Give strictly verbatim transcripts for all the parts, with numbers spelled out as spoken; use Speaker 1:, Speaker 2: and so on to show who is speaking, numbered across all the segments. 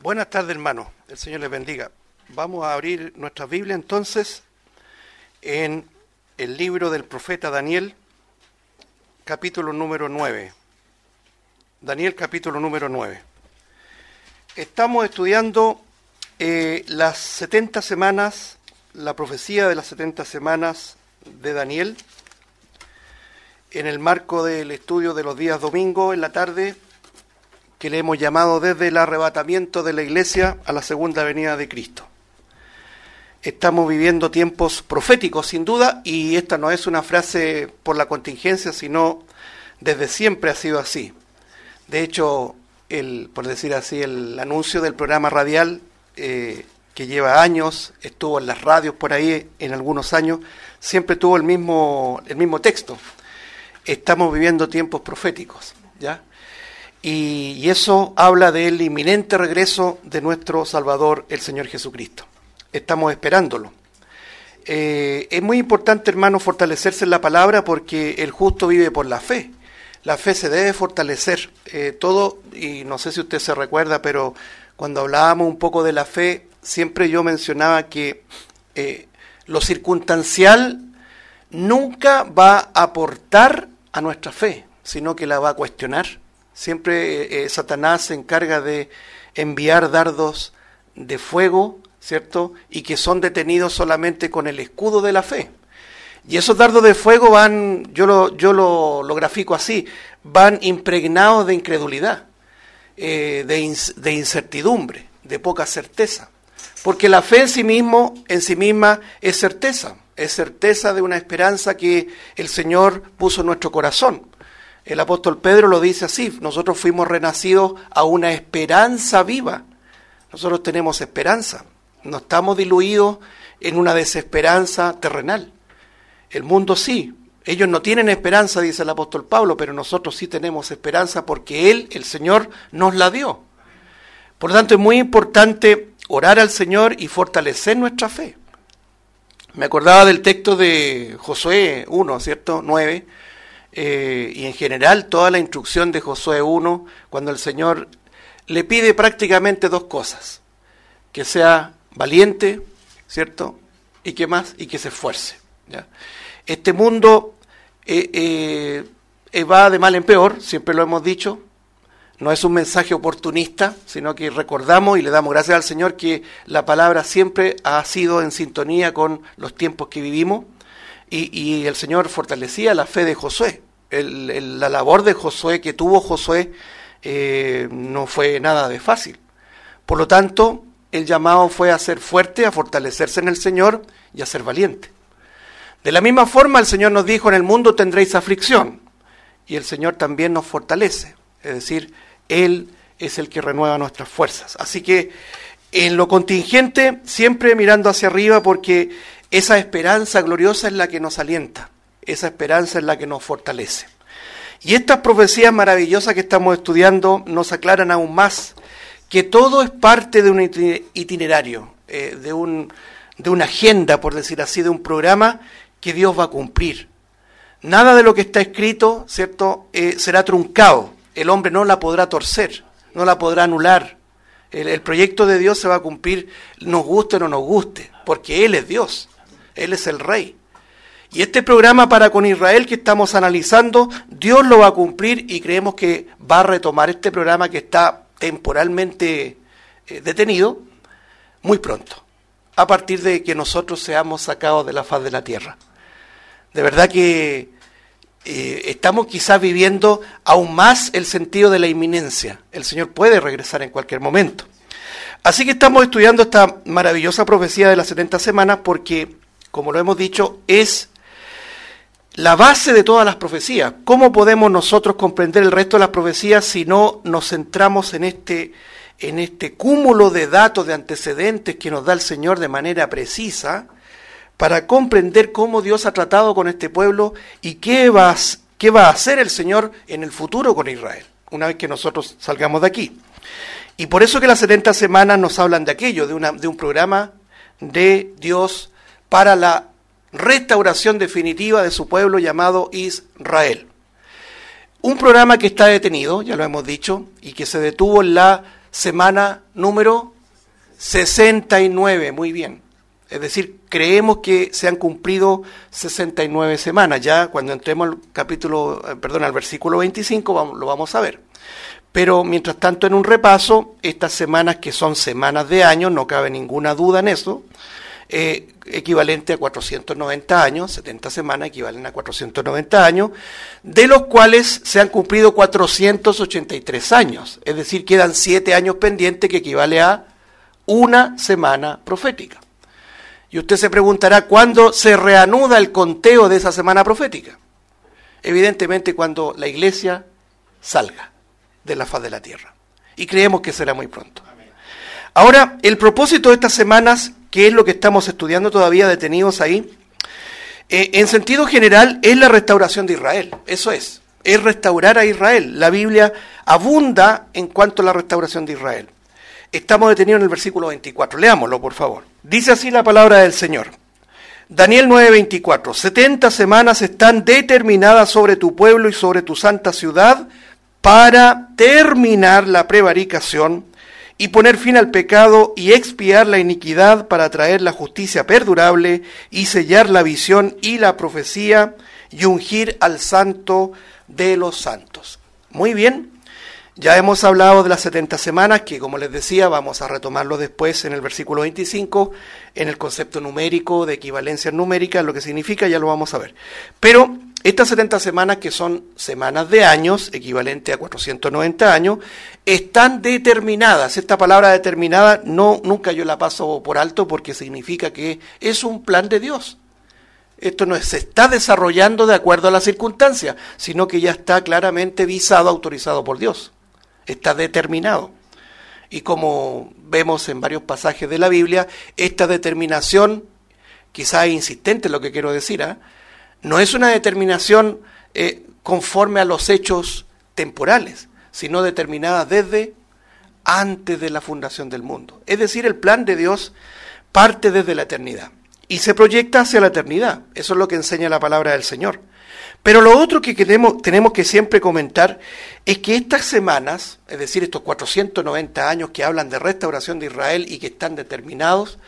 Speaker 1: Buenas tardes, hermanos. El Señor les bendiga. Vamos a abrir nuestra Biblia entonces en el libro del profeta Daniel, capítulo número nueve. Daniel, capítulo número nueve. Estamos estudiando eh, las setenta semanas, la profecía de las setenta semanas de Daniel, en el marco del estudio de los días domingo en la tarde, que le hemos llamado desde el arrebatamiento de la iglesia a la segunda venida de Cristo. Estamos viviendo tiempos proféticos, sin duda, y esta no es una frase por la contingencia, sino desde siempre ha sido así. De hecho, el, por decir así, el anuncio del programa radial, eh, que lleva años, estuvo en las radios por ahí en algunos años, siempre tuvo el mismo, el mismo texto. Estamos viviendo tiempos proféticos, ¿ya? Y, y eso habla del inminente regreso de nuestro Salvador, el Señor Jesucristo. Estamos esperándolo. Eh, es muy importante, hermano, fortalecerse en la palabra porque el justo vive por la fe. La fe se debe fortalecer. Eh, todo, y no sé si usted se recuerda, pero cuando hablábamos un poco de la fe, siempre yo mencionaba que eh, lo circunstancial nunca va a aportar a nuestra fe, sino que la va a cuestionar. Siempre eh, Satanás se encarga de enviar dardos de fuego, ¿cierto? Y que son detenidos solamente con el escudo de la fe. Y esos dardos de fuego van, yo lo, yo lo, lo grafico así, van impregnados de incredulidad, eh, de, in, de incertidumbre, de poca certeza. Porque la fe en sí mismo, en sí misma es certeza, es certeza de una esperanza que el Señor puso en nuestro corazón. El apóstol Pedro lo dice así: nosotros fuimos renacidos a una esperanza viva. Nosotros tenemos esperanza, no estamos diluidos en una desesperanza terrenal. El mundo sí, ellos no tienen esperanza, dice el apóstol Pablo, pero nosotros sí tenemos esperanza porque Él, el Señor, nos la dio. Por lo tanto, es muy importante orar al Señor y fortalecer nuestra fe. Me acordaba del texto de Josué uno, ¿cierto? nueve. Eh, y en general toda la instrucción de Josué uno, cuando el Señor le pide prácticamente dos cosas: que sea valiente, ¿cierto? Y que más, y que se esfuerce, ¿ya? Este mundo eh, eh, eh, va de mal en peor, siempre lo hemos dicho. No es un mensaje oportunista, sino que recordamos y le damos gracias al Señor que la palabra siempre ha sido en sintonía con los tiempos que vivimos, y, y el Señor fortalecía la fe de Josué. El, el, la labor de Josué que tuvo Josué eh, no fue nada de fácil. Por lo tanto, el llamado fue a ser fuerte, a fortalecerse en el Señor y a ser valiente. De la misma forma, el Señor nos dijo: en el mundo tendréis aflicción, y el Señor también nos fortalece. Es decir, Él es el que renueva nuestras fuerzas. Así que en lo contingente, siempre mirando hacia arriba, porque esa esperanza gloriosa es la que nos alienta. Esa esperanza es la que nos fortalece. Y estas profecías maravillosas que estamos estudiando nos aclaran aún más que todo es parte de un itinerario, eh, de, un, de una agenda, por decir así, de un programa que Dios va a cumplir. Nada de lo que está escrito, ¿cierto?, eh, será truncado. El hombre no la podrá torcer, no la podrá anular. El, el proyecto de Dios se va a cumplir, nos guste o no nos guste, porque Él es Dios, Él es el Rey. Y este programa para con Israel que estamos analizando, Dios lo va a cumplir, y creemos que va a retomar este programa que está temporalmente eh, detenido muy pronto, a partir de que nosotros seamos sacados de la faz de la tierra. De verdad que eh, estamos quizás viviendo aún más el sentido de la inminencia. El Señor puede regresar en cualquier momento. Así que estamos estudiando esta maravillosa profecía de las setenta semanas porque, como lo hemos dicho, es la base de todas las profecías. ¿Cómo podemos nosotros comprender el resto de las profecías si no nos centramos en este, en este cúmulo de datos, de antecedentes que nos da el Señor de manera precisa para comprender cómo Dios ha tratado con este pueblo y qué va, a, qué va a hacer el Señor en el futuro con Israel, una vez que nosotros salgamos de aquí? Y por eso que las setenta semanas nos hablan de aquello, de, una, de un programa de Dios para la restauración definitiva de su pueblo llamado Israel. Un programa que está detenido, ya lo hemos dicho, y que se detuvo en la semana número sesenta y nueve, muy bien. Es decir, creemos que se han cumplido sesenta y nueve semanas. Ya cuando entremos al capítulo, perdón, al versículo veinticinco vamos, lo vamos a ver. Pero mientras tanto, en un repaso, estas semanas que son semanas de año, no cabe ninguna duda en eso, eh, equivalente a cuatrocientos noventa años, setenta semanas equivalen a cuatrocientos noventa años, de los cuales se han cumplido cuatrocientos ochenta y tres años. Es decir, quedan siete años pendientes, que equivale a una semana profética. Y usted se preguntará, ¿cuándo se reanuda el conteo de esa semana profética? Evidentemente cuando la iglesia salga de la faz de la tierra. Y creemos que será muy pronto. Ahora, el propósito de estas semanas, que es lo que estamos estudiando todavía detenidos ahí, eh, en sentido general es la restauración de Israel. Eso es, es restaurar a Israel. La Biblia abunda en cuanto a la restauración de Israel. Estamos detenidos en el versículo veinticuatro. Leámoslo, por favor. Dice así la palabra del Señor. Daniel nueve veinticuatro. setenta semanas están determinadas sobre tu pueblo y sobre tu santa ciudad para terminar la prevaricación y poner fin al pecado y expiar la iniquidad, para traer la justicia perdurable y sellar la visión y la profecía y ungir al santo de los santos. Muy bien. Ya hemos hablado de las setenta semanas, que como les decía, vamos a retomarlo después en el versículo veinticinco, en el concepto numérico de equivalencia numérica, lo que significa, ya lo vamos a ver. Pero estas setenta semanas, que son semanas de años, equivalente a cuatrocientos noventa años, están determinadas. Esta palabra determinada no, nunca yo la paso por alto, porque significa que es un plan de Dios. Esto no se está desarrollando de acuerdo a las circunstancias, sino que ya está claramente visado, autorizado por Dios. Está determinado. Y como vemos en varios pasajes de la Biblia, esta determinación, quizás insistente lo que quiero decir, ¿eh? no es una determinación eh, conforme a los hechos temporales, sino determinada desde antes de la fundación del mundo. Es decir, el plan de Dios parte desde la eternidad y se proyecta hacia la eternidad. Eso es lo que enseña la palabra del Señor. Pero lo otro que tenemos, tenemos que siempre comentar es que estas semanas, es decir, estos cuatrocientos noventa años que hablan de restauración de Israel y que están determinados,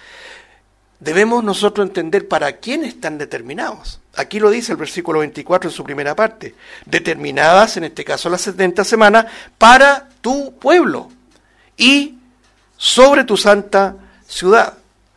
Speaker 1: debemos nosotros entender para quién están determinados. Aquí lo dice el versículo veinticuatro en su primera parte. Determinadas, en este caso las setenta semanas, para tu pueblo y sobre tu santa ciudad.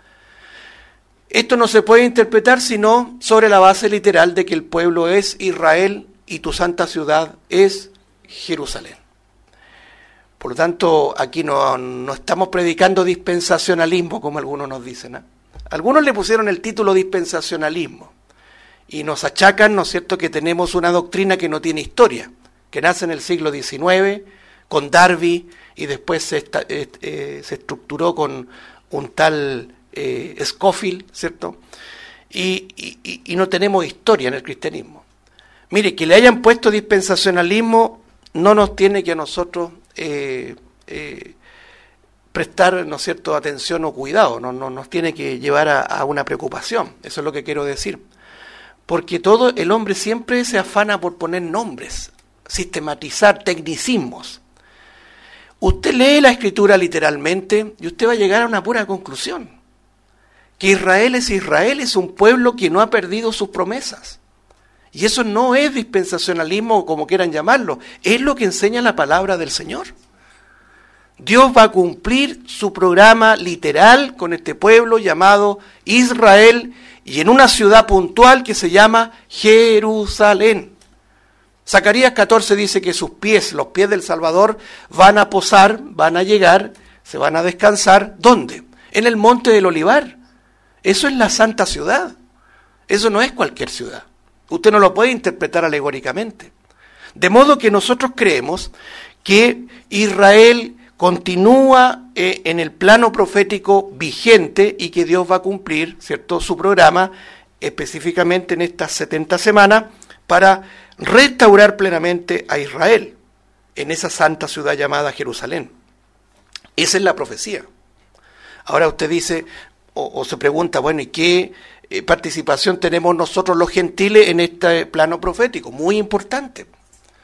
Speaker 1: Esto no se puede interpretar sino sobre la base literal de que el pueblo es Israel y tu santa ciudad es Jerusalén. Por lo tanto, aquí no, no estamos predicando dispensacionalismo, como algunos nos dicen, ¿eh? Algunos le pusieron el título dispensacionalismo y nos achacan, ¿no es cierto?, que tenemos una doctrina que no tiene historia, que nace en el siglo diecinueve con Darby y después se, esta, eh, se estructuró con un tal eh, Scofield, ¿cierto? Y, y, y no tenemos historia en el cristianismo. Mire, que le hayan puesto dispensacionalismo no nos tiene que a nosotros eh, eh, prestar, ¿no es cierto?, atención o cuidado, no, no nos tiene que llevar a, a una preocupación. Eso es lo que quiero decir. Porque todo el hombre siempre se afana por poner nombres, sistematizar tecnicismos. Usted lee la Escritura literalmente y usted va a llegar a una pura conclusión. Que Israel es Israel, es un pueblo que no ha perdido sus promesas. Y eso no es dispensacionalismo o como quieran llamarlo, es lo que enseña la palabra del Señor. Dios va a cumplir su programa literal con este pueblo llamado Israel y en una ciudad puntual que se llama Jerusalén. Zacarías catorce dice que sus pies, los pies del Salvador, van a posar, van a llegar, se van a descansar. ¿Dónde? En el Monte del Olivar. Eso es la santa ciudad. Eso no es cualquier ciudad. Usted no lo puede interpretar alegóricamente. De modo que nosotros creemos que Israel continúa eh, en el plano profético vigente y que Dios va a cumplir, ¿cierto?, su programa específicamente en estas setenta semanas para restaurar plenamente a Israel en esa santa ciudad llamada Jerusalén. Esa es la profecía. Ahora usted dice o, o se pregunta, bueno, ¿y qué eh, participación tenemos nosotros los gentiles en este plano profético? Muy importante.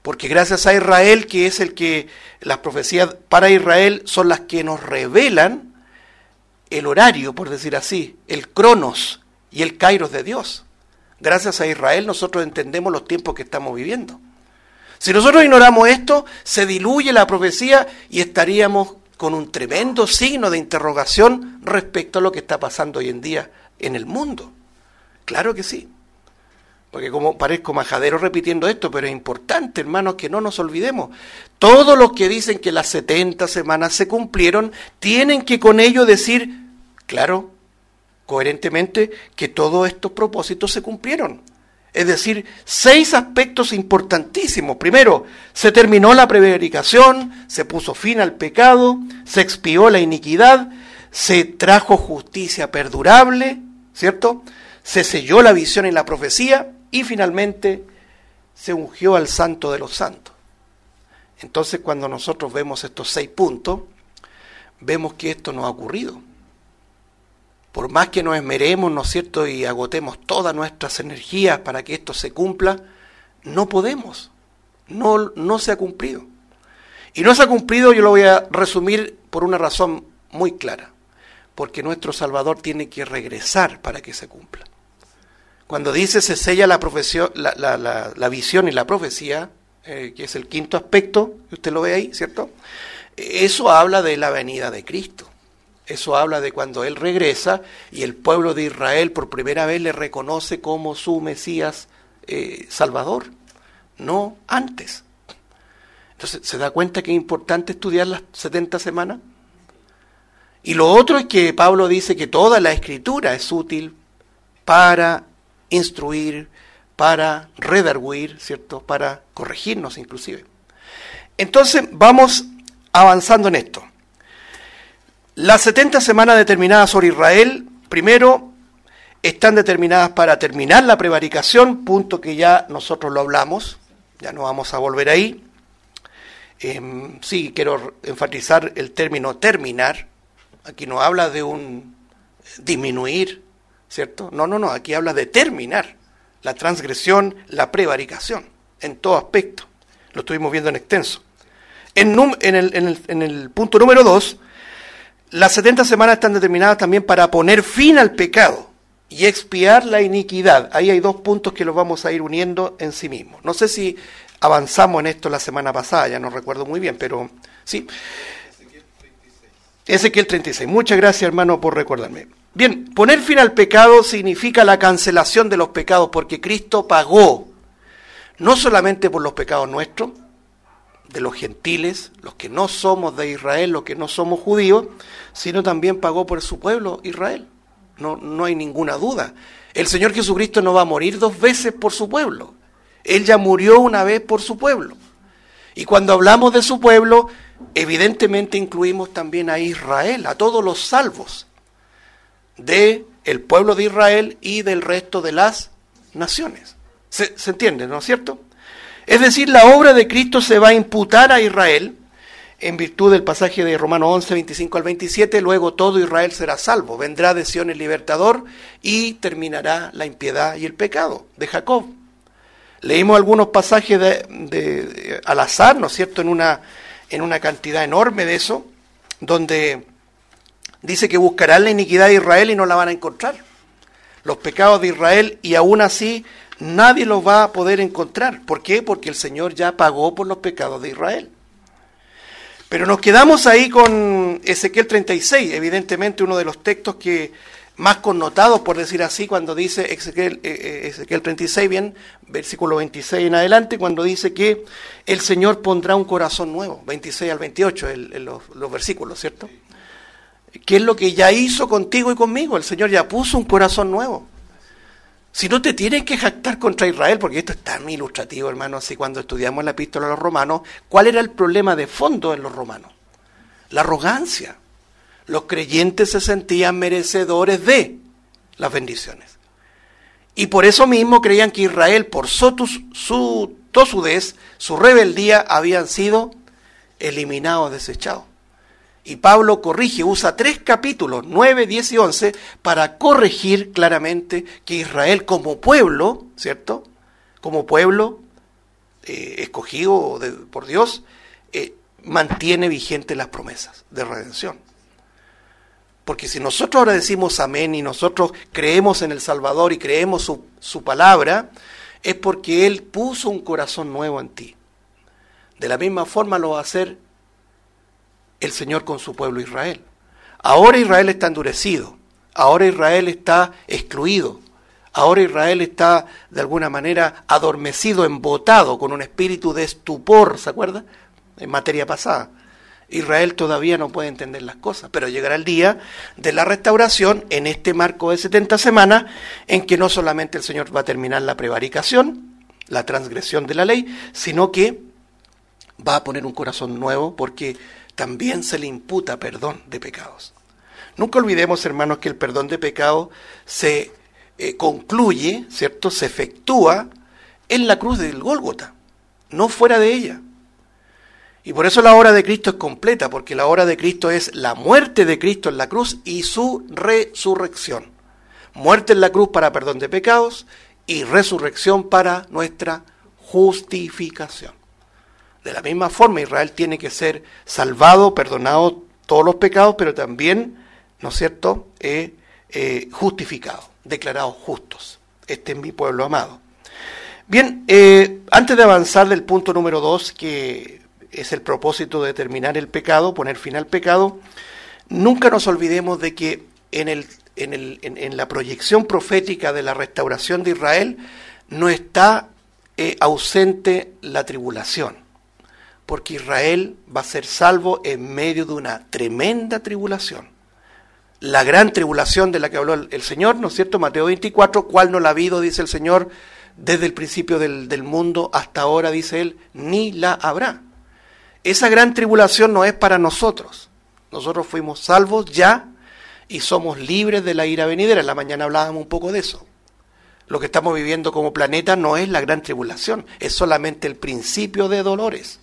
Speaker 1: Porque gracias a Israel, que es el que, las profecías para Israel son las que nos revelan el horario, por decir así, el cronos y el kairos de Dios. Gracias a Israel nosotros entendemos los tiempos que estamos viviendo. Si nosotros ignoramos esto, se diluye la profecía y estaríamos con un tremendo signo de interrogación respecto a lo que está pasando hoy en día en el mundo. Claro que sí. Porque como parezco majadero repitiendo esto, pero es importante, hermanos, que no nos olvidemos. Todos los que dicen que las setenta semanas se cumplieron, tienen que con ello decir, claro, coherentemente, que todos estos propósitos se cumplieron. Es decir, seis aspectos importantísimos. Primero, se terminó la prevaricación, se puso fin al pecado, se expió la iniquidad, se trajo justicia perdurable, ¿cierto? Se selló la visión y la profecía y finalmente se ungió al santo de los santos. Entonces, cuando nosotros vemos estos seis puntos, vemos que esto no ha ocurrido. Por más que nos esmeremos, ¿no es cierto?, y agotemos todas nuestras energías para que esto se cumpla, no podemos. No, no se ha cumplido. Y no se ha cumplido, yo lo voy a resumir por una razón muy clara. Porque nuestro Salvador tiene que regresar para que se cumpla. Cuando dice se sella la, profesión, la, la, la, la visión y la profecía, eh, que es el quinto aspecto, usted lo ve ahí, ¿cierto? Eso habla de la venida de Cristo. Eso habla de cuando Él regresa y el pueblo de Israel por primera vez le reconoce como su Mesías eh, Salvador, no antes. Entonces, ¿se da cuenta que es importante estudiar las setenta semanas? Y lo otro es que Pablo dice que toda la Escritura es útil para instruir, para redarguir, ¿cierto? Para corregirnos inclusive. Entonces, vamos avanzando en esto. Las setenta semanas determinadas sobre Israel, primero, están determinadas para terminar la prevaricación, punto que ya nosotros lo hablamos, ya no vamos a volver ahí. Eh, sí, quiero enfatizar el término terminar. Aquí no habla de un disminuir, ¿cierto? No, no, no, aquí habla de terminar la transgresión, la prevaricación, en todo aspecto. Lo estuvimos viendo en extenso. En, num, en, el, en, el, en el punto número dos, las setenta semanas están determinadas también para poner fin al pecado y expiar la iniquidad. Ahí hay dos puntos que los vamos a ir uniendo en sí mismos. No sé si avanzamos en esto la semana pasada, ya no recuerdo muy bien, pero sí. Ezequiel treinta y seis. Muchas gracias, hermano, por recordarme. Bien, poner fin al pecado significa la cancelación de los pecados, porque Cristo pagó no solamente por los pecados nuestros, de los gentiles, los que no somos de Israel, los que no somos judíos, sino también pagó por su pueblo Israel. No, no hay ninguna duda. El Señor Jesucristo no va a morir dos veces por su pueblo. Él ya murió una vez por su pueblo. Y cuando hablamos de su pueblo, evidentemente incluimos también a Israel, a todos los salvos del pueblo de Israel y del resto de las naciones. ¿Se, se entiende, no es cierto? Es decir, la obra de Cristo se va a imputar a Israel en virtud del pasaje de Romanos once, veinticinco al veintisiete, luego todo Israel será salvo, vendrá de Sión el libertador y terminará la impiedad y el pecado de Jacob. Leímos algunos pasajes de, de, de, al azar, ¿no es cierto?, en una, en una cantidad enorme de eso, donde dice que buscarán la iniquidad de Israel y no la van a encontrar. Los pecados de Israel, y aún así nadie los va a poder encontrar. ¿Por qué? Porque el Señor ya pagó por los pecados de Israel. Pero nos quedamos ahí con Ezequiel treinta y seis, evidentemente uno de los textos que más connotados, por decir así, cuando dice Ezequiel, eh, Ezequiel treinta y seis, bien, versículo veintiséis en adelante, cuando dice que el Señor pondrá un corazón nuevo, veintiséis al veintiocho, el, el, los, los versículos, ¿cierto? ¿Qué es lo que ya hizo contigo y conmigo? El Señor ya puso un corazón nuevo. Si no te tienes que jactar contra Israel, porque esto es tan ilustrativo, hermano, así cuando estudiamos la epístola a los romanos, ¿cuál era el problema de fondo en los romanos? La arrogancia. Los creyentes se sentían merecedores de las bendiciones. Y por eso mismo creían que Israel, por su, su tosudez, su rebeldía, habían sido eliminados, desechados. Y Pablo corrige, usa tres capítulos, nueve, diez y once, para corregir claramente que Israel como pueblo, ¿cierto? Como pueblo eh, escogido de, por Dios, eh, mantiene vigentes las promesas de redención. Porque si nosotros ahora decimos amén y nosotros creemos en el Salvador y creemos su, su palabra, es porque Él puso un corazón nuevo en ti. De la misma forma lo va a hacer el Señor con su pueblo Israel. Ahora Israel está endurecido, ahora Israel está excluido, ahora Israel está de alguna manera adormecido, embotado, con un espíritu de estupor, ¿se acuerda? En materia pasada. Israel todavía no puede entender las cosas, pero llegará el día de la restauración en este marco de setenta semanas, en que no solamente el Señor va a terminar la prevaricación, la transgresión de la ley, sino que va a poner un corazón nuevo, porque también se le imputa perdón de pecados. Nunca olvidemos, hermanos, que el perdón de pecados se eh, concluye, ¿cierto? Se efectúa en la cruz del Gólgota, no fuera de ella. Y por eso la obra de Cristo es completa, porque la obra de Cristo es la muerte de Cristo en la cruz y su resurrección. Muerte en la cruz para perdón de pecados y resurrección para nuestra justificación. De la misma forma, Israel tiene que ser salvado, perdonado todos los pecados, pero también, ¿no es cierto?, eh, eh, justificado, declarados justos. Este es mi pueblo amado. Bien, eh, antes de avanzar del punto número dos, que es el propósito de terminar el pecado, poner fin al pecado, nunca nos olvidemos de que en, el, en, el, en, en la proyección profética de la restauración de Israel no está eh, ausente la tribulación, porque Israel va a ser salvo en medio de una tremenda tribulación. La gran tribulación de la que habló el, el Señor, ¿no es cierto? Mateo veinticuatro, ¿cuál no la ha habido, dice el Señor, desde el principio del, del mundo hasta ahora, dice Él, ni la habrá. Esa gran tribulación no es para nosotros. Nosotros fuimos salvos ya y somos libres de la ira venidera. En la mañana hablábamos un poco de eso. Lo que estamos viviendo como planeta no es la gran tribulación, es solamente el principio de dolores.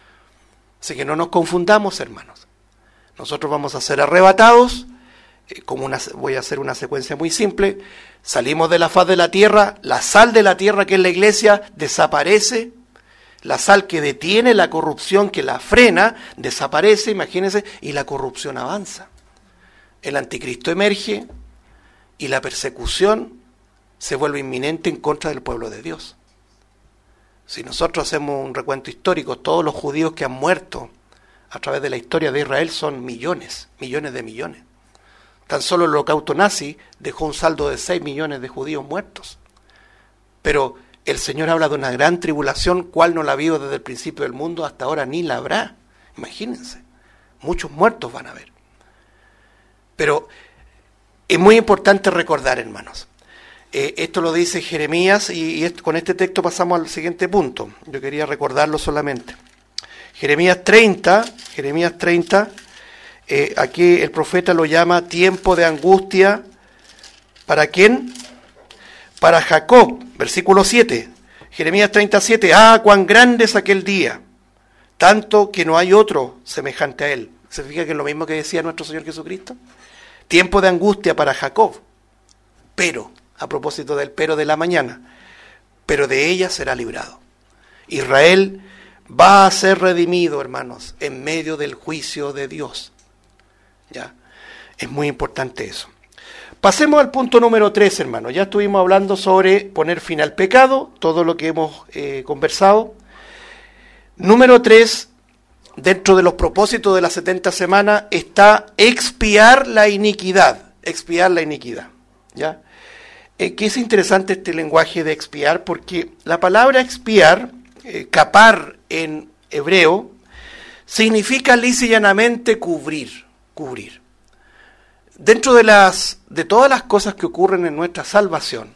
Speaker 1: Así que no nos confundamos, hermanos. Nosotros vamos a ser arrebatados, eh, como una, voy a hacer una secuencia muy simple. Salimos de la faz de la tierra, la sal de la tierra, que es la iglesia, desaparece. La sal que detiene la corrupción, que la frena, desaparece, imagínense, y la corrupción avanza. El anticristo emerge y la persecución se vuelve inminente en contra del pueblo de Dios. Si nosotros hacemos un recuento histórico, todos los judíos que han muerto a través de la historia de Israel son millones, millones de millones. Tan solo el holocausto nazi dejó un saldo de seis millones de judíos muertos. Pero el Señor habla de una gran tribulación, cual no la vio desde el principio del mundo, hasta ahora ni la habrá. Imagínense, muchos muertos van a haber. Pero es muy importante recordar, hermanos, eh, esto lo dice Jeremías, y, y esto, con este texto pasamos al siguiente punto. Yo quería recordarlo solamente. Jeremías treinta, Jeremías treinta, eh, aquí el profeta lo llama tiempo de angustia. ¿Para quién? Para Jacob, versículo siete, Jeremías treinta, siete, ah, cuán grande es aquel día, tanto que no hay otro semejante a él. ¿Se fija que es lo mismo que decía nuestro Señor Jesucristo? Tiempo de angustia para Jacob, pero, a propósito del pero de la mañana, pero de ella será librado. Israel va a ser redimido, hermanos, en medio del juicio de Dios. ¿Ya? Es muy importante eso. Pasemos al punto número tres, hermanos. Ya estuvimos hablando sobre poner fin al pecado, todo lo que hemos eh, conversado. Número tres, dentro de los propósitos de las setenta semanas, está expiar la iniquidad. Expiar la iniquidad. ¿Ya? Eh, que es interesante este lenguaje de expiar, porque la palabra expiar, eh, capar en hebreo, significa lisa y llanamente cubrir, cubrir. Dentro de las de todas las cosas que ocurren en nuestra salvación,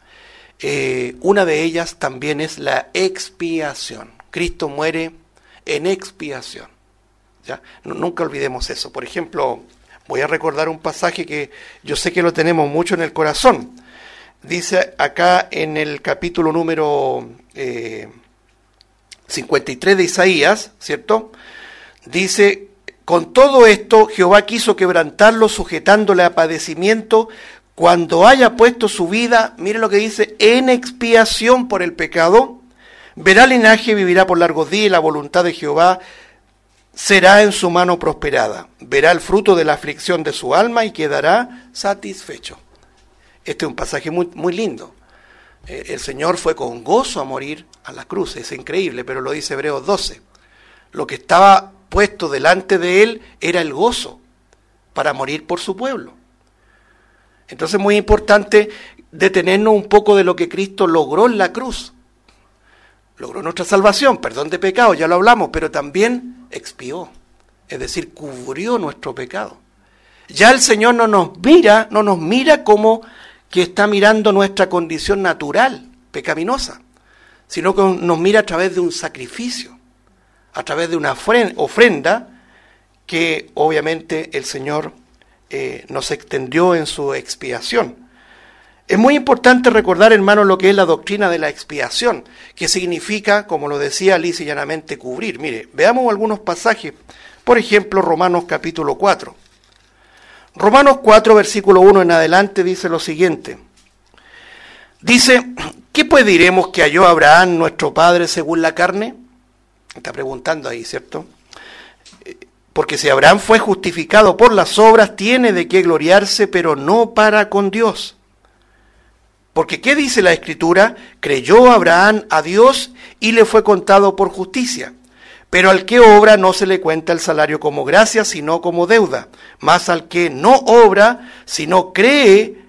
Speaker 1: eh, una de ellas también es la expiación. Cristo muere en expiación. ¿Ya? No, nunca olvidemos eso. Por ejemplo, voy a recordar un pasaje que yo sé que lo tenemos mucho en el corazón. Dice acá en el capítulo número eh, cincuenta y tres de Isaías, ¿cierto? Dice: con todo esto, Jehová quiso quebrantarlo, sujetándole a padecimiento, cuando haya puesto su vida, mire lo que dice, en expiación por el pecado, Verá linaje, vivirá por largos días, y la voluntad de Jehová será en su mano prosperada. Verá el fruto de la aflicción de su alma y quedará satisfecho. Este es un pasaje muy, muy lindo. El Señor fue con gozo a morir a la cruz, es increíble, pero lo dice Hebreos doce. Lo que estaba puesto delante de él era el gozo para morir por su pueblo. Entonces es muy importante detenernos un poco de lo que Cristo logró en la cruz. Logró nuestra salvación, perdón de pecado, ya lo hablamos, pero también expió, es decir, cubrió nuestro pecado. Ya el Señor no nos mira, no nos mira como que está mirando nuestra condición natural, pecaminosa, sino que nos mira a través de un sacrificio, a través de una ofrenda que obviamente el Señor eh, nos extendió en su expiación. Es muy importante recordar, hermanos, lo que es la doctrina de la expiación, que significa, como lo decía lisa y llanamente, cubrir. Mire, veamos algunos pasajes. Por ejemplo, Romanos capítulo cuatro. Romanos cuatro, versículo uno en adelante, dice lo siguiente. Dice, ¿qué pues diremos que halló Abraham, nuestro padre, según la carne? Está preguntando ahí, ¿cierto? Porque si Abraham fue justificado por las obras, tiene de qué gloriarse, pero no para con Dios. Porque ¿qué dice la Escritura? Creyó Abraham a Dios y le fue contado por justicia. Pero al que obra no se le cuenta el salario como gracia, sino como deuda. Mas al que no obra, sino cree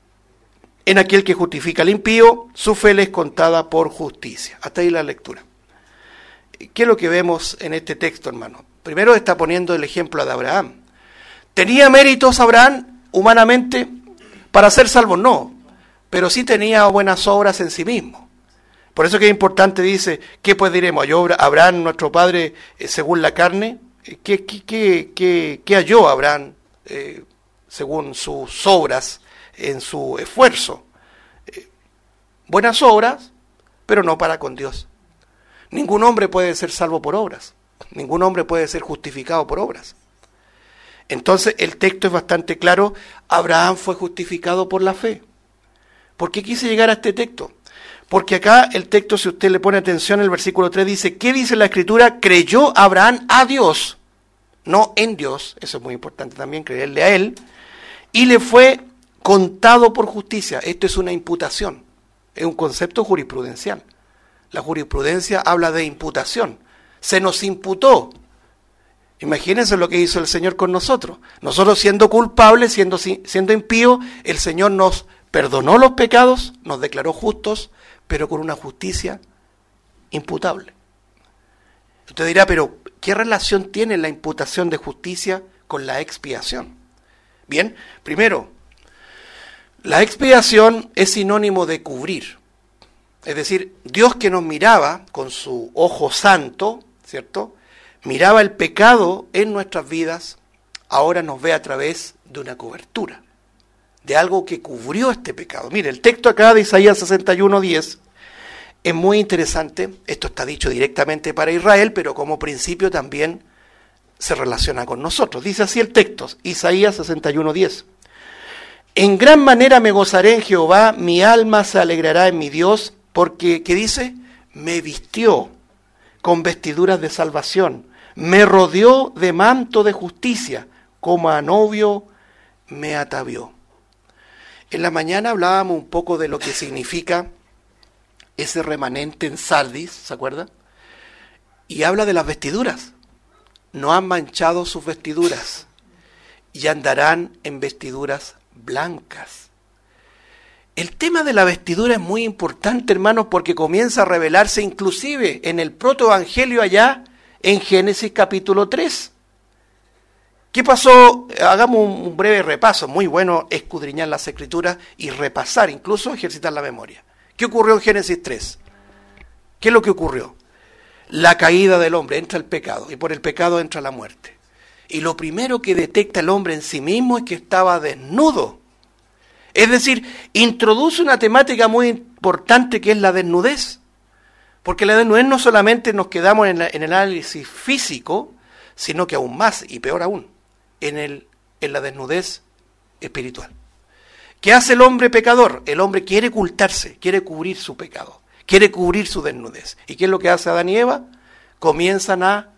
Speaker 1: en aquel que justifica al impío, su fe le es contada por justicia. Hasta ahí la lectura. ¿Qué es lo que vemos en este texto, hermano? Primero está poniendo el ejemplo de Abraham. ¿Tenía méritos Abraham humanamente para ser salvo? No, pero sí tenía buenas obras en sí mismo. Por eso que es importante, dice, ¿qué pues diremos? ¿Halló Abraham, nuestro padre, eh, según la carne? ¿Qué, qué, qué, qué, qué halló Abraham eh, según sus obras, en su esfuerzo? Eh, buenas obras, pero no para con Dios. Ningún hombre puede ser salvo por obras. Ningún hombre puede ser justificado por obras. Entonces el texto es bastante claro. Abraham fue justificado por la fe. ¿Por qué quise llegar a este texto? Porque acá el texto, si usted le pone atención, el versículo tres dice, ¿qué dice la Escritura? Creyó Abraham a Dios, no en Dios, eso es muy importante también, creerle a Él, y le fue contado por justicia. Esto es una imputación, es un concepto jurisprudencial. La jurisprudencia habla de imputación. Se nos imputó. Imagínense lo que hizo el Señor con nosotros. Nosotros siendo culpables, siendo, siendo impíos, el Señor nos perdonó los pecados, nos declaró justos, pero con una justicia imputable. Usted dirá, pero ¿qué relación tiene la imputación de justicia con la expiación? Bien, primero, la expiación es sinónimo de cubrir. Es decir, Dios que nos miraba con su ojo santo, ¿cierto? Miraba el pecado en nuestras vidas, ahora nos ve a través de una cobertura, de algo que cubrió este pecado. Mire, el texto acá de Isaías sesenta y uno, diez es muy interesante. Esto está dicho directamente para Israel, pero como principio también se relaciona con nosotros. Dice así el texto, Isaías sesenta y uno, diez. En gran manera me gozaré en Jehová, mi alma se alegrará en mi Dios, porque, ¿qué dice? Me vistió con vestiduras de salvación, me rodeó de manto de justicia, como a novio me atavió. En la mañana hablábamos un poco de lo que significa ese remanente en Sardis, ¿se acuerda? Y habla de las vestiduras. No han manchado sus vestiduras y andarán en vestiduras blancas. El tema de la vestidura es muy importante, hermanos, porque comienza a revelarse inclusive en el protoevangelio allá en Génesis capítulo tres. ¿Qué pasó? Hagamos un breve repaso, muy bueno escudriñar las Escrituras y repasar, incluso ejercitar la memoria. ¿Qué ocurrió en Génesis tres? ¿Qué es lo que ocurrió? La caída del hombre, entra el pecado, y por el pecado entra la muerte. Y lo primero que detecta el hombre en sí mismo es que estaba desnudo. Es decir, introduce una temática muy importante que es la desnudez. Porque la desnudez no solamente nos quedamos en, la, en el análisis físico, sino que aún más, y peor aún, en, el, en la desnudez espiritual. ¿Qué hace el hombre pecador? El hombre quiere ocultarse, quiere cubrir su pecado, quiere cubrir su desnudez. ¿Y qué es lo que hace Adán y Eva? Comienzan a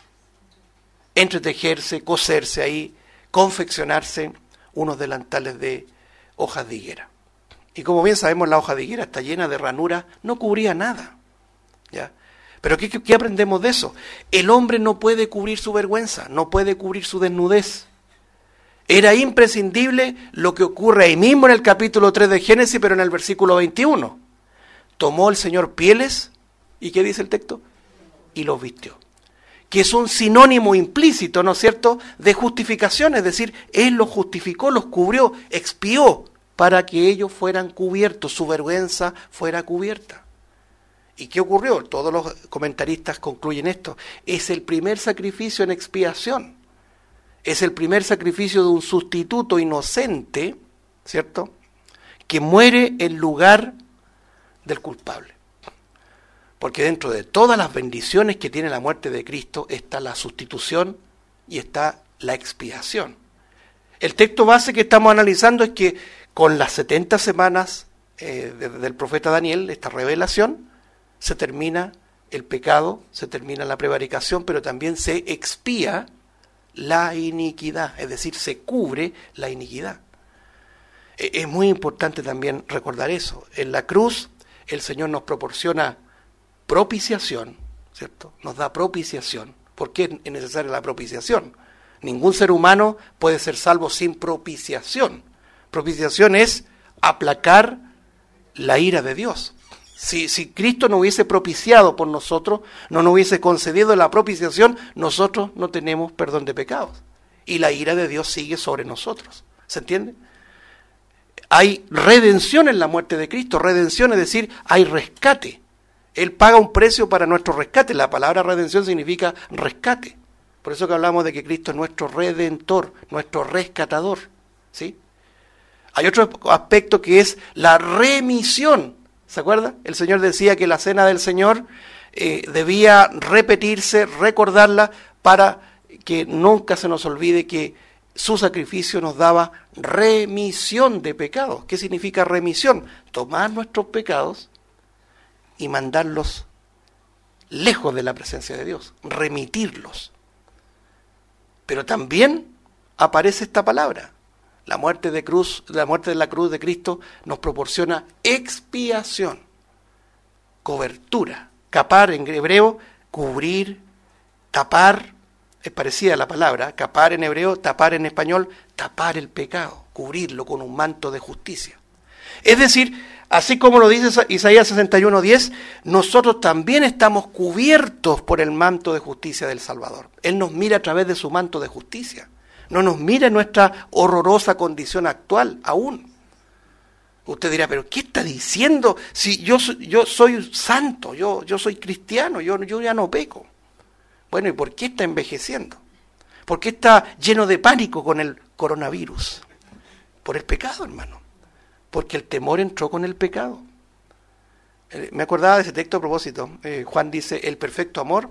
Speaker 1: entretejerse, coserse ahí, confeccionarse unos delantales de hojas de higuera. Y como bien sabemos, la hoja de higuera está llena de ranuras, no cubría nada. ¿Ya? Pero ¿qué, qué aprendemos de eso? El hombre no puede cubrir su vergüenza, no puede cubrir su desnudez. Era imprescindible lo que ocurre ahí mismo en el capítulo tres de Génesis, pero en el versículo veintiuno. Tomó el Señor pieles, ¿y qué dice el texto? Y los vistió. Que es un sinónimo implícito, ¿no es cierto?, de justificación, es decir, Él los justificó, los cubrió, expió, para que ellos fueran cubiertos, su vergüenza fuera cubierta. ¿Y qué ocurrió? Todos los comentaristas concluyen esto. Es el primer sacrificio en expiación. Es el primer sacrificio de un sustituto inocente, ¿cierto?, que muere en lugar del culpable. Porque dentro de todas las bendiciones que tiene la muerte de Cristo está la sustitución y está la expiación. El texto base que estamos analizando es que con las setenta semanas eh, de, del profeta Daniel, esta revelación, se termina el pecado, se termina la prevaricación, pero también se expía la iniquidad, es decir, se cubre la iniquidad. Es muy importante también recordar eso. En la cruz el Señor nos proporciona propiciación, ¿cierto? Nos da propiciación. ¿Por qué es necesaria la propiciación? Ningún ser humano puede ser salvo sin propiciación. Propiciación es aplacar la ira de Dios. Si, si Cristo no hubiese propiciado por nosotros, no nos hubiese concedido la propiciación, nosotros no tenemos perdón de pecados. Y la ira de Dios sigue sobre nosotros. ¿Se entiende? Hay redención en la muerte de Cristo. Redención es decir, hay rescate. Él paga un precio para nuestro rescate. La palabra redención significa rescate. Por eso que hablamos de que Cristo es nuestro redentor, nuestro rescatador. ¿Sí? Hay otro aspecto que es la remisión. ¿Se acuerda? El Señor decía que la cena del Señor eh, debía repetirse, recordarla, para que nunca se nos olvide que su sacrificio nos daba remisión de pecados. ¿Qué significa remisión? Tomar nuestros pecados y mandarlos lejos de la presencia de Dios, remitirlos. Pero también aparece esta palabra. La muerte de cruz, la muerte de la cruz de Cristo nos proporciona expiación, cobertura. Capar en hebreo, cubrir, tapar, es parecida la palabra, capar en hebreo, tapar en español, tapar el pecado, cubrirlo con un manto de justicia. Es decir, así como lo dice Isaías sesenta y uno diez, nosotros también estamos cubiertos por el manto de justicia del Salvador. Él nos mira a través de su manto de justicia. No nos mira nuestra horrorosa condición actual aún. Usted dirá, pero ¿qué está diciendo? Si yo, yo soy santo, yo, yo soy cristiano, yo, yo ya no peco. Bueno, ¿y por qué está envejeciendo? ¿Por qué está lleno de pánico con el coronavirus? Por el pecado, hermano. Porque el temor entró con el pecado. Eh, me acordaba de ese texto a propósito. Eh, Juan dice, el perfecto amor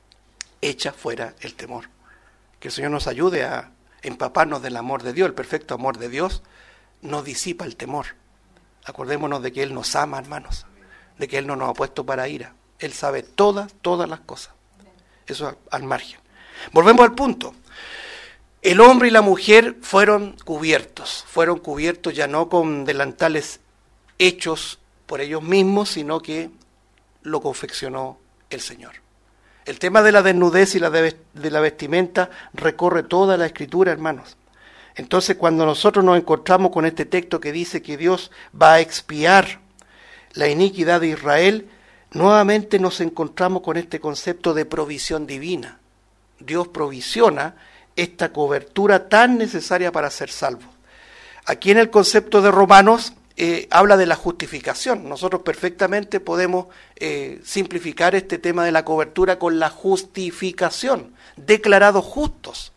Speaker 1: echa fuera el temor. Que el Señor nos ayude a empaparnos del amor de Dios. El perfecto amor de Dios no disipa el temor. Acordémonos de que Él nos ama, hermanos. De que Él no nos ha puesto para ira. Él sabe todas, todas las cosas. Eso al margen. Volvemos al punto. El hombre y la mujer fueron cubiertos. Fueron cubiertos ya no con delantales hechos por ellos mismos, sino que lo confeccionó el Señor. El tema de la desnudez y la de, de la vestimenta recorre toda la Escritura, hermanos. Entonces, cuando nosotros nos encontramos con este texto que dice que Dios va a expiar la iniquidad de Israel, nuevamente nos encontramos con este concepto de provisión divina. Dios provisiona esta cobertura tan necesaria para ser salvos. Aquí en el concepto de Romanos eh, habla de la justificación. Nosotros perfectamente podemos eh, simplificar este tema de la cobertura con la justificación, declarados justos.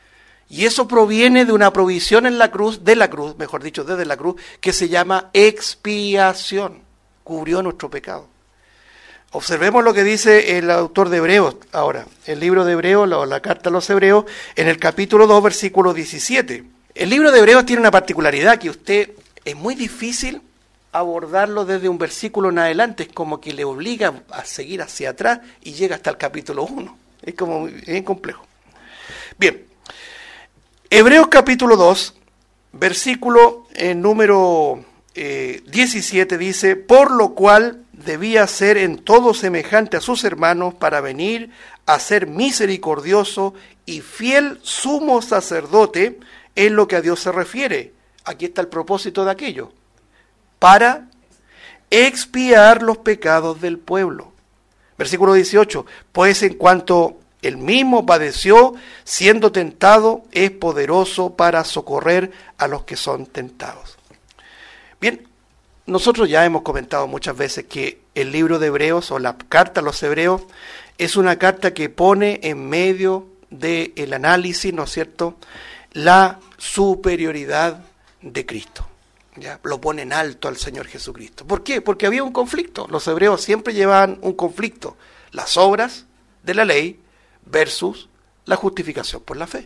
Speaker 1: Y eso proviene de una provisión en la cruz, de la cruz, mejor dicho, desde la cruz, que se llama expiación. Cubrió nuestro pecado. Observemos lo que dice el autor de Hebreos ahora, el libro de Hebreos, la, la carta a los Hebreos, en el capítulo dos, versículo diecisiete. El libro de Hebreos tiene una particularidad que usted es muy difícil abordarlo desde un versículo en adelante, es como que le obliga a seguir hacia atrás y llega hasta el capítulo uno. Es como bien complejo. Bien, Hebreos capítulo dos, versículo eh, número eh, diecisiete dice, por lo cual debía ser en todo semejante a sus hermanos para venir a ser misericordioso y fiel sumo sacerdote en lo que a Dios se refiere. Aquí está el propósito de aquello. Para expiar los pecados del pueblo. Versículo dieciocho, pues en cuanto él mismo padeció, siendo tentado, es poderoso para socorrer a los que son tentados. Bien, nosotros ya hemos comentado muchas veces que el libro de Hebreos o la carta a los Hebreos es una carta que pone en medio del análisis, ¿no es cierto?, la superioridad de Cristo. ¿Ya? Lo pone en alto al Señor Jesucristo. ¿Por qué? Porque había un conflicto. Los hebreos siempre llevaban un conflicto. Las obras de la ley versus la justificación por la fe.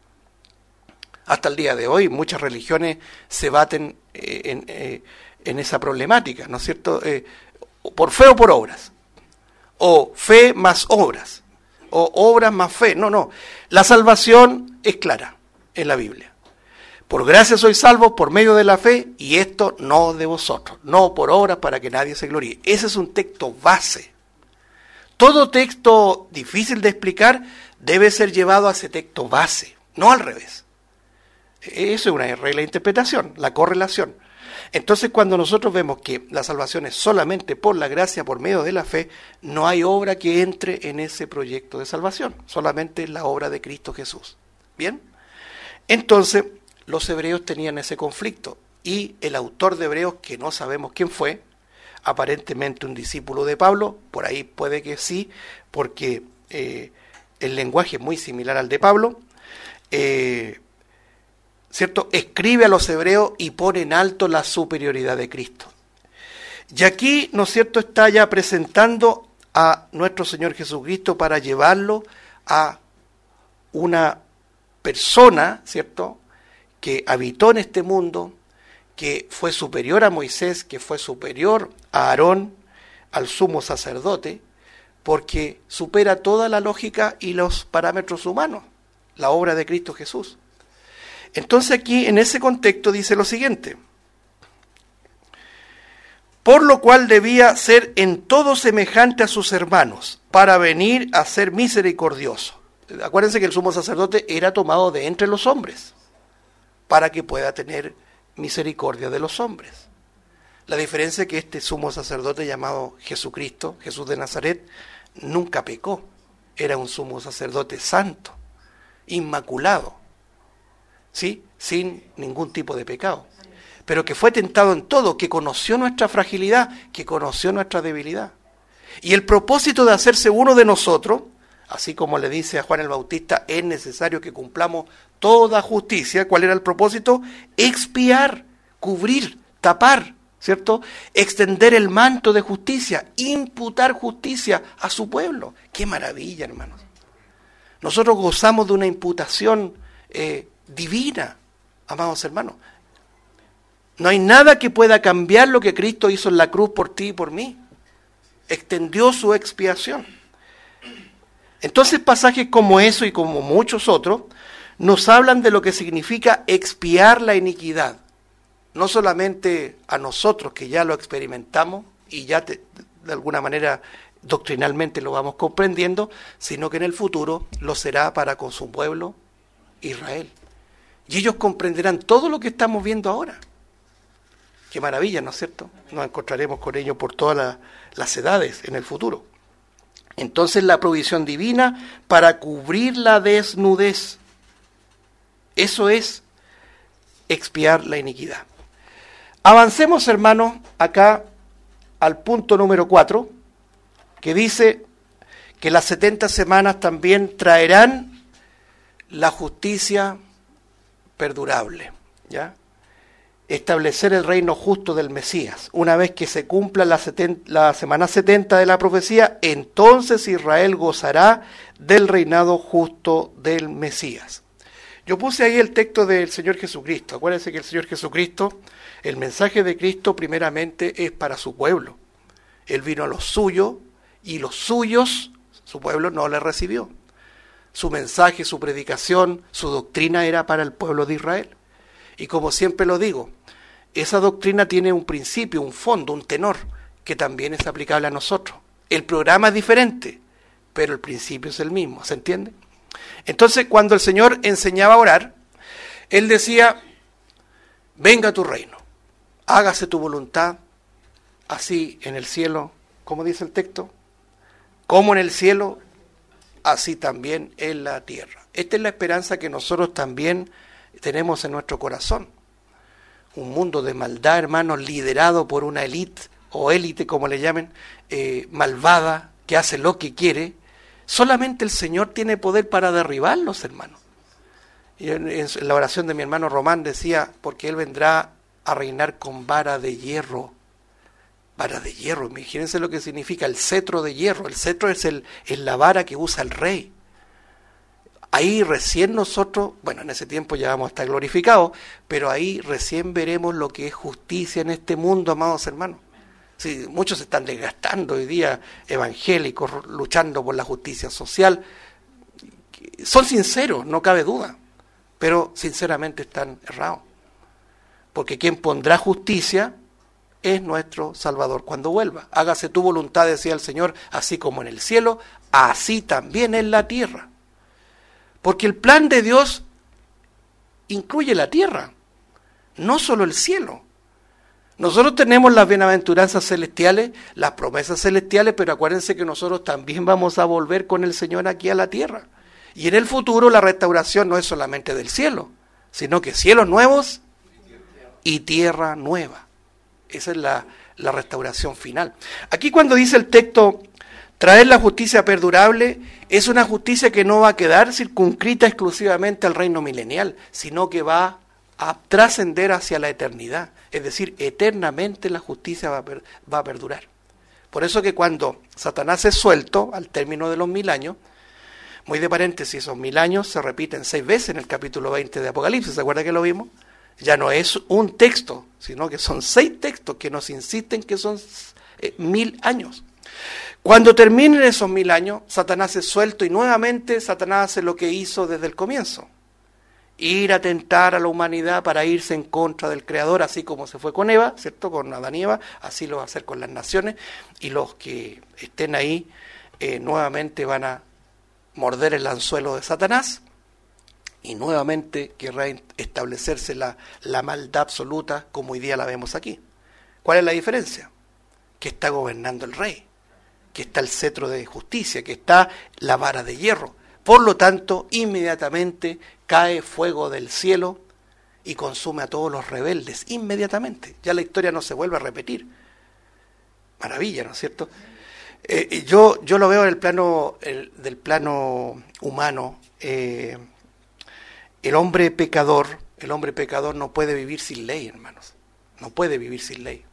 Speaker 1: Hasta el día de hoy muchas religiones se baten eh, en, eh, en esa problemática, ¿no es cierto? Eh, por fe o por obras. O fe más obras. O obras más fe. No, no. La salvación es clara en la Biblia. Por gracia sois salvos por medio de la fe, y esto no de vosotros, no por obras para que nadie se gloríe. Ese es un texto base. Todo texto difícil de explicar debe ser llevado a ese texto base, no al revés. Eso es una regla de interpretación, la correlación. Entonces, cuando nosotros vemos que la salvación es solamente por la gracia, por medio de la fe, no hay obra que entre en ese proyecto de salvación, solamente la obra de Cristo Jesús. ¿Bien? Entonces, los hebreos tenían ese conflicto, y el autor de Hebreos, que no sabemos quién fue, aparentemente un discípulo de Pablo, por ahí puede que sí, porque eh, el lenguaje es muy similar al de Pablo, eh, ¿cierto? Escribe a los hebreos y pone en alto la superioridad de Cristo. Y aquí, ¿no es cierto?, está ya presentando a nuestro Señor Jesucristo para llevarlo a una persona, ¿cierto?, que habitó en este mundo, que fue superior a Moisés, que fue superior a Aarón, al sumo sacerdote, porque supera toda la lógica y los parámetros humanos, la obra de Cristo Jesús. Entonces aquí, en ese contexto, dice lo siguiente: por lo cual debía ser en todo semejante a sus hermanos, para venir a ser misericordioso. Acuérdense que el sumo sacerdote era tomado de entre los hombres, para que pueda tener misericordia de los hombres. La diferencia es que este sumo sacerdote llamado Jesucristo, Jesús de Nazaret, nunca pecó. Era un sumo sacerdote santo, inmaculado, ¿sí?, sin ningún tipo de pecado, pero que fue tentado en todo, que conoció nuestra fragilidad, que conoció nuestra debilidad. Y el propósito de hacerse uno de nosotros, así como le dice a Juan el Bautista, es necesario que cumplamos toda justicia. ¿Cuál era el propósito? Expiar, cubrir, tapar, ¿cierto? Extender el manto de justicia, imputar justicia a su pueblo. ¡Qué maravilla, hermanos! Nosotros gozamos de una imputación eh, divina, amados hermanos. No hay nada que pueda cambiar lo que Cristo hizo en la cruz por ti y por mí. Extendió su expiación. Entonces, pasajes como eso y como muchos otros nos hablan de lo que significa expiar la iniquidad. No solamente a nosotros, que ya lo experimentamos y ya te, de alguna manera doctrinalmente lo vamos comprendiendo, sino que en el futuro lo será para con su pueblo Israel. Y ellos comprenderán todo lo que estamos viendo ahora. Qué maravilla, ¿no es cierto? Nos encontraremos con ellos por todas la, las edades en el futuro. Entonces, la provisión divina para cubrir la desnudez. Eso es expiar la iniquidad. Avancemos, hermanos, acá al punto número cuatro, que dice que las setenta semanas también traerán la justicia perdurable, ¿ya? Establecer el reino justo del Mesías. Una vez que se cumpla la, setenta, la semana setenta de la profecía, entonces Israel gozará del reinado justo del Mesías. Yo puse ahí el texto del Señor Jesucristo. Acuérdense que el Señor Jesucristo, el mensaje de Cristo primeramente es para su pueblo. Él vino a los suyos y los suyos, su pueblo no le recibió. Su mensaje, su predicación, su doctrina era para el pueblo de Israel. Y como siempre lo digo, esa doctrina tiene un principio, un fondo, un tenor, que también es aplicable a nosotros. El programa es diferente, pero el principio es el mismo, ¿se entiende? Entonces, cuando el Señor enseñaba a orar, Él decía, venga tu reino, hágase tu voluntad, así en el cielo, como dice el texto, como en el cielo, así también en la tierra. Esta es la esperanza que nosotros también tenemos en nuestro corazón. Un mundo de maldad, hermanos, liderado por una élite, o élite, como le llamen, eh, malvada, que hace lo que quiere. Solamente el Señor tiene poder para derribarlos, hermanos. Y en, en la oración de mi hermano Román decía, porque Él vendrá a reinar con vara de hierro. Vara de hierro, imagínense lo que significa el cetro de hierro. El cetro es, el, es la vara que usa el rey. Ahí recién nosotros, bueno, en ese tiempo ya vamos a estar glorificados, pero ahí recién veremos lo que es justicia en este mundo, amados hermanos. Sí, muchos se están desgastando hoy día, evangélicos, luchando por la justicia social. Son sinceros, no cabe duda, pero sinceramente están errados. Porque quien pondrá justicia es nuestro Salvador cuando vuelva. Hágase tu voluntad, decía el Señor, así como en el cielo, así también en la tierra. Porque el plan de Dios incluye la tierra, no solo el cielo. Nosotros tenemos las bienaventuranzas celestiales, las promesas celestiales, pero acuérdense que nosotros también vamos a volver con el Señor aquí a la tierra. Y en el futuro la restauración no es solamente del cielo, sino que cielos nuevos y tierra nueva. Esa es la, la restauración final. Aquí cuando dice el texto, traer la justicia perdurable, es una justicia que no va a quedar circunscrita exclusivamente al reino milenial, sino que va a trascender hacia la eternidad. Es decir, eternamente la justicia va a, per, va a perdurar. Por eso que cuando Satanás es suelto, al término de los mil años, muy de paréntesis, esos mil años se repiten seis veces en el capítulo veinte de Apocalipsis, ¿se acuerda que lo vimos? Ya no es un texto, sino que son seis textos que nos insisten que son eh, mil años. Cuando terminen esos mil años, Satanás es suelto y nuevamente Satanás hace lo que hizo desde el comienzo. Ir a tentar a la humanidad para irse en contra del Creador, así como se fue con Eva, ¿cierto? Con Adán y Eva, así lo va a hacer con las naciones, y los que estén ahí eh, nuevamente van a morder el anzuelo de Satanás, y nuevamente querrá establecerse la, la maldad absoluta como hoy día la vemos aquí. ¿Cuál es la diferencia? Que está gobernando el rey, que está el cetro de justicia, que está la vara de hierro. Por lo tanto, inmediatamente cae fuego del cielo y consume a todos los rebeldes, inmediatamente. Ya la historia no se vuelve a repetir. Maravilla, ¿no es cierto? Eh, yo, yo lo veo en el plano, el, del plano humano. Eh, el hombre pecador, el hombre pecador no puede vivir sin ley, hermanos. No puede vivir sin ley.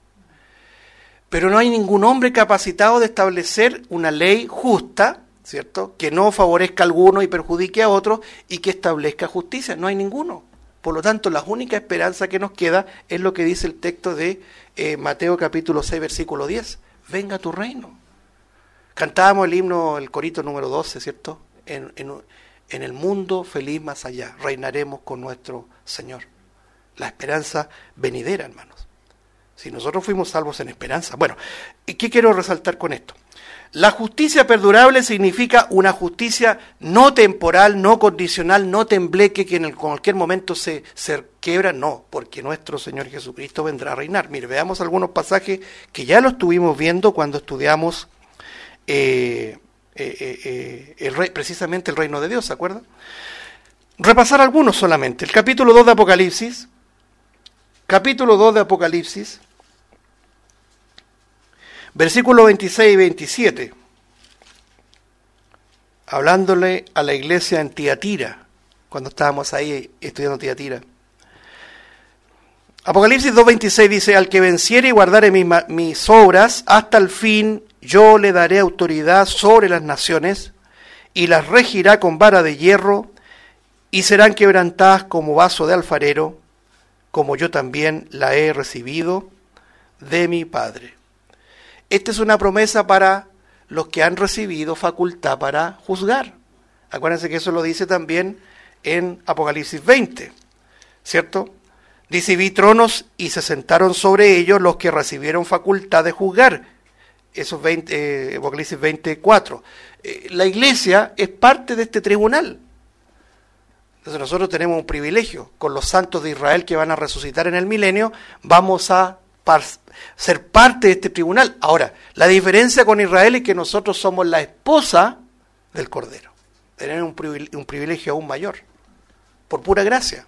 Speaker 1: Pero no hay ningún hombre capacitado de establecer una ley justa, ¿cierto?, que no favorezca a alguno y perjudique a otro y que establezca justicia. No hay ninguno. Por lo tanto, la única esperanza que nos queda es lo que dice el texto de eh, Mateo capítulo seis, versículo diez. Venga tu reino. Cantábamos el himno, el corito número doce, ¿cierto? En, en, en el mundo feliz más allá, reinaremos con nuestro Señor. La esperanza venidera, hermanos. Si nosotros fuimos salvos en esperanza. Bueno, ¿y qué quiero resaltar con esto? La justicia perdurable significa una justicia no temporal, no condicional, no tembleque, que en el, cualquier momento se, se quiebra, no, porque nuestro Señor Jesucristo vendrá a reinar. Mire, veamos algunos pasajes que ya lo estuvimos viendo cuando estudiamos eh, eh, eh, el rey, precisamente el reino de Dios, ¿se acuerdan? Repasar algunos solamente. El capítulo dos de Apocalipsis, capítulo dos de Apocalipsis, versículos veintiséis y veintisiete, hablándole a la iglesia en Tiatira, cuando estábamos ahí estudiando Tiatira. Apocalipsis dos veintiséis dice, al que venciere y guardare mis, mis obras, hasta el fin yo le daré autoridad sobre las naciones, y las regirá con vara de hierro, y serán quebrantadas como vaso de alfarero, como yo también la he recibido de mi Padre. Esta es una promesa para los que han recibido facultad para juzgar. Acuérdense que eso lo dice también en Apocalipsis veinte, ¿cierto? Dice, vi tronos y se sentaron sobre ellos los que recibieron facultad de juzgar. Eso es veinte, eh, Apocalipsis veinticuatro. Eh, la iglesia es parte de este tribunal. Entonces nosotros tenemos un privilegio. Con los santos de Israel que van a resucitar en el milenio, vamos a par- ser parte de este tribunal. Ahora, la diferencia con Israel es que nosotros somos la esposa del Cordero. Tenemos un privilegio, un privilegio aún mayor, por pura gracia.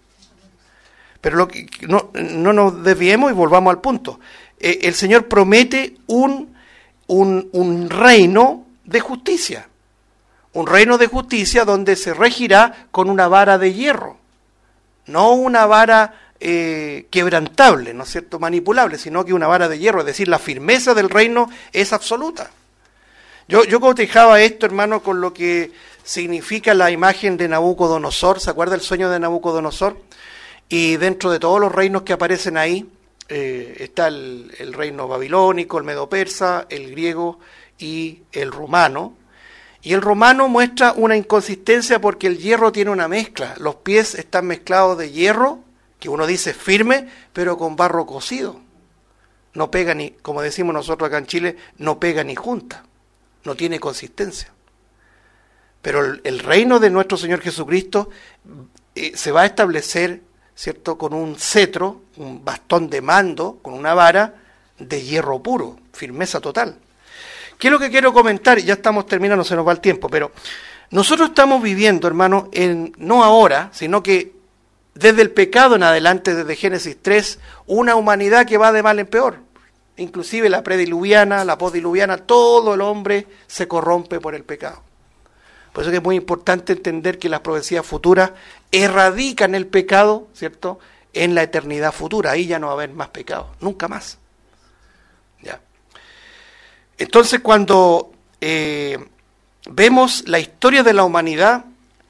Speaker 1: Pero lo que, no, no nos desviemos y volvamos al punto. Eh, el Señor promete un, un, un reino de justicia. Un reino de justicia donde se regirá con una vara de hierro. No una vara eh, quebrantable, ¿no es cierto?, manipulable, sino que una vara de hierro. Es decir, la firmeza del reino es absoluta. Yo, yo cotejaba esto, hermano, con lo que significa la imagen de Nabucodonosor. ¿Se acuerda el sueño de Nabucodonosor? Y dentro de todos los reinos que aparecen ahí, eh, está el, el reino babilónico, el medo-persa, el griego y el romano. Y el romano muestra una inconsistencia porque el hierro tiene una mezcla. Los pies están mezclados de hierro, que uno dice firme, pero con barro cocido. No pega ni, como decimos nosotros acá en Chile, no pega ni junta. No tiene consistencia. Pero el, el reino de nuestro Señor Jesucristo eh, se va a establecer, ¿cierto?, con un cetro, un bastón de mando, con una vara de hierro puro, firmeza total. ¿Qué es lo que quiero comentar? Ya estamos terminando, se nos va el tiempo, pero nosotros estamos viviendo, hermano, en, no ahora, sino que desde el pecado en adelante, desde Génesis tres, una humanidad que va de mal en peor. Inclusive la prediluviana, la postdiluviana, todo el hombre se corrompe por el pecado. Por eso que es muy importante entender que las profecías futuras erradican el pecado, ¿cierto?, en la eternidad futura. Ahí ya no va a haber más pecado, nunca más. ¿Ya? Entonces, cuando eh, vemos la historia de la humanidad,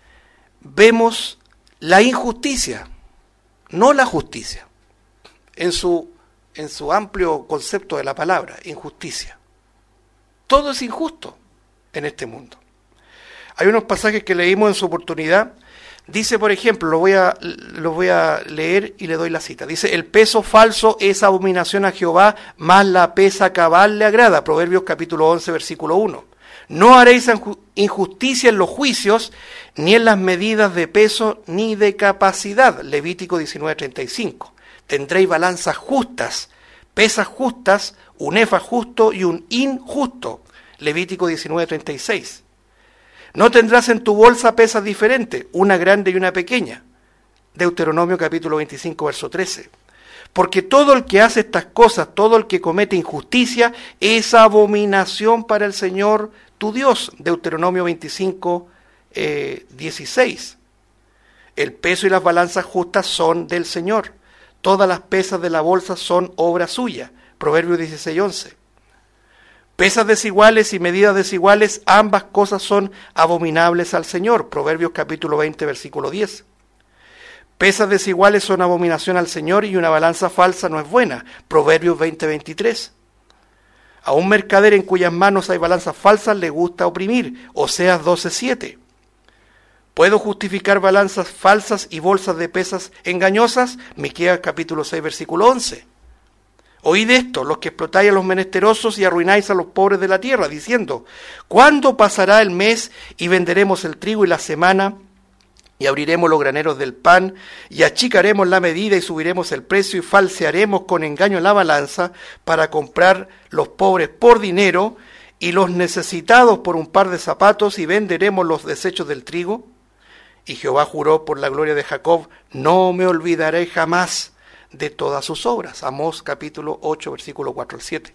Speaker 1: vemos la injusticia, no la justicia, en su, en su amplio concepto de la palabra, injusticia. Todo es injusto en este mundo. Hay unos pasajes que leímos en su oportunidad. Dice, por ejemplo, lo voy a, lo voy a leer y le doy la cita. Dice, el peso falso es abominación a Jehová, mas la pesa cabal le agrada. Proverbios capítulo once, versículo uno. No haréis injusticia en los juicios, ni en las medidas de peso, ni de capacidad. Levítico diecinueve, treinta y cinco. Tendréis balanzas justas, pesas justas, un efa justo y un injusto. Levítico diecinueve, treinta y seis. No tendrás en tu bolsa pesas diferentes, una grande y una pequeña. Deuteronomio capítulo veinticinco, verso trece. Porque todo el que hace estas cosas, todo el que comete injusticia, es abominación para el Señor tu Dios. Deuteronomio veinticinco, eh, dieciséis. El peso y las balanzas justas son del Señor. Todas las pesas de la bolsa son obra suya. Proverbios dieciséis, once. Pesas desiguales y medidas desiguales, ambas cosas son abominables al Señor. Proverbios capítulo veinte, versículo diez. Pesas desiguales son abominación al Señor y una balanza falsa no es buena. Proverbios veinte, veintitrés. A un mercader en cuyas manos hay balanzas falsas le gusta oprimir. Oseas doce, siete. ¿Puedo justificar balanzas falsas y bolsas de pesas engañosas? Miqueas capítulo seis, versículo once. Oíd esto, los que explotáis a los menesterosos y arruináis a los pobres de la tierra, diciendo, ¿cuándo pasará el mes y venderemos el trigo y la semana? Y abriremos los graneros del pan, y achicaremos la medida y subiremos el precio, y falsearemos con engaño la balanza para comprar los pobres por dinero y los necesitados por un par de zapatos, y venderemos los desechos del trigo. Y Jehová juró por la gloria de Jacob, no me olvidaré jamás de todas sus obras. Amós capítulo ocho, versículo cuatro al siete.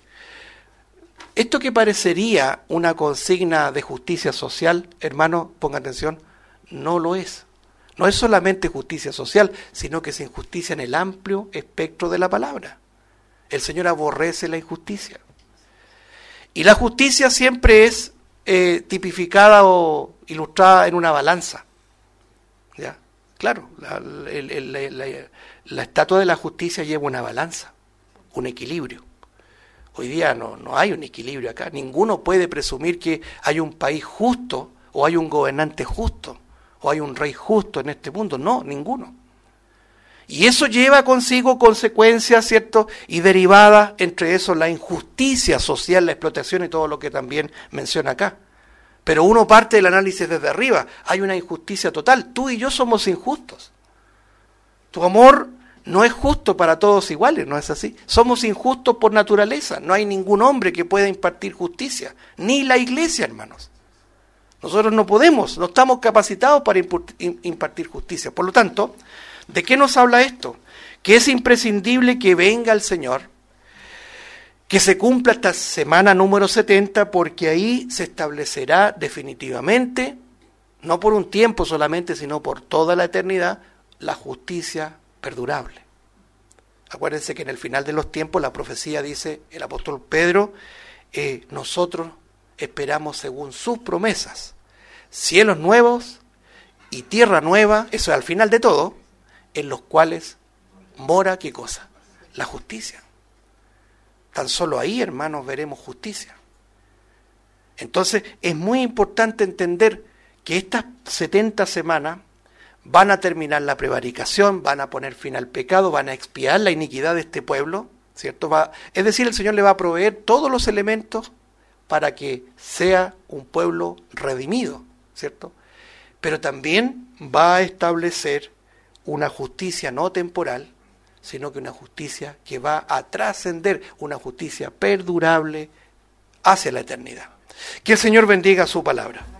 Speaker 1: Esto que parecería una consigna de justicia social, hermano, ponga atención, no lo es. No es solamente justicia social, sino que es injusticia en el amplio espectro de la palabra. El Señor aborrece la injusticia. Y la justicia siempre es eh, tipificada o ilustrada en una balanza. ¿Ya? Claro, la, el, el, la, la, la estatua de la justicia lleva una balanza, un equilibrio. Hoy día no, no hay un equilibrio acá. Ninguno puede presumir que hay un país justo, o hay un gobernante justo, o hay un rey justo en este mundo. No, ninguno. Y eso lleva consigo consecuencias, ¿cierto? Y derivadas, entre eso, la injusticia social, la explotación y todo lo que también menciona acá. Pero uno parte del análisis desde arriba. Hay una injusticia total. Tú y yo somos injustos. Tu amor no es justo para todos iguales, ¿no es así? Somos injustos por naturaleza. No hay ningún hombre que pueda impartir justicia. Ni la iglesia, hermanos. Nosotros no podemos, no estamos capacitados para impartir justicia. Por lo tanto, ¿de qué nos habla esto? Que es imprescindible que venga el Señor, que se cumpla esta semana número setenta, porque ahí se establecerá definitivamente, no por un tiempo solamente, sino por toda la eternidad, la justicia perdurable. Acuérdense que en el final de los tiempos la profecía dice, el apóstol Pedro, eh, nosotros esperamos según sus promesas, cielos nuevos y tierra nueva, eso es al final de todo, en los cuales mora, ¿qué cosa? La justicia. Tan solo ahí, hermanos, veremos justicia. Entonces, es muy importante entender que estas setenta semanas van a terminar la prevaricación, van a poner fin al pecado, van a expiar la iniquidad de este pueblo, ¿cierto? Va, es decir, el Señor le va a proveer todos los elementos para que sea un pueblo redimido, ¿cierto? Pero también va a establecer una justicia no temporal, sino que una justicia que va a trascender, una justicia perdurable hacia la eternidad. Que el Señor bendiga su palabra.